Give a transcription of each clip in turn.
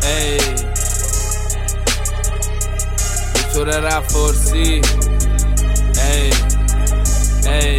ای دکتر رفارسی ای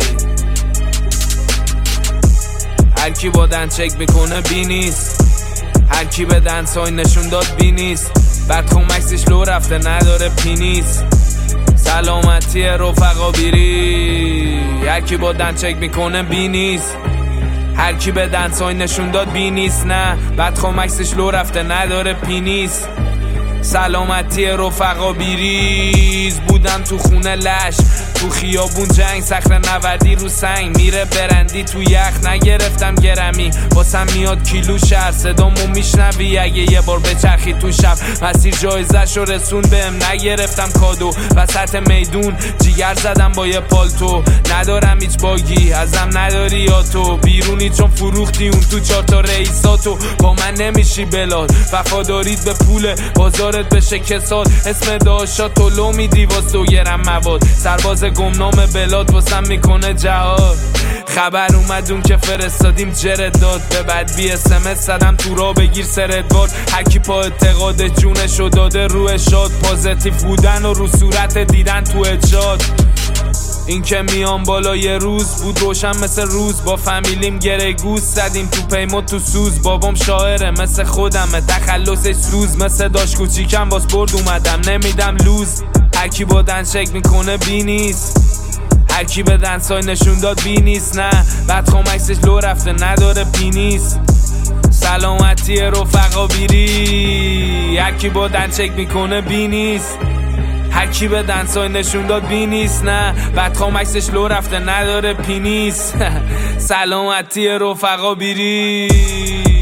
هر کی با دن چک بکنه بی نیست، هر کی به دنسای نشون داد بی نیست، بعد کمکسش لو رفته نداره پینیس. سلامتی رفقا بیری، هر کی با دن چک میکنه بی نیست، هر کی به دنسای نشون داد بی نیست، نه بعد کمکسش لو رفته نداره پینیس. سلامتی رفقا بیریز، بودم تو خونه لش، تو خیابون جنگ، صخره نوردی رو سنگ، میره برندی تو یخ، نگرفتم گرمی واسم میاد کیلو شهر، صدامو میشنوی اگه یه بار بچرخی تو شب، مسیر جایزش رو رسون بهم، نگرفتم کادو وسط میدون، جیگر زدم با یه پالتو، ندارم هیچ باگی ازم نداری یا تو بیرونی چون فروختی اون تو 4 تا رئیساتو، با من نمیشی بلاد، وفادارید به پول بازارت بشه کساد، اسم داشا تو لو میدی واس 2 گرم مواد، سرباز گمنام بلاد واسم میکنه جهاد. خبر اومد اون که فرستادیم جرد داد، به بعد بی SMS زدم تو را بگیر سردوار، هرکی پا اعتقاد جونشو داده رو اشاد، پازیتیو بودن و رو صورت دیدن تو اجاد. این که میام بالا یه روز بود روشن مثل روز، با فامیلیم گره گوز زدیم تو پیما تو سوز، بابام شاعره مثل خودمه تخلصش سوز، مثل داشت کوچیکم باز برد اومدم نمیدم لوز. هر کی با دن چک میکنه بی نیست، هر کی به دنسای نشون داد بی نیست، نه بعد کمکسش لو رفته نداره پینیس. سلامتی رفقا بیری، هر کی با دن چک میکنه بی نیست، هر کی به دنسای نشون داد بی نیست، نه بعد کمکسش لو رفته نداره پینیس. سلامتی رفقا بیری.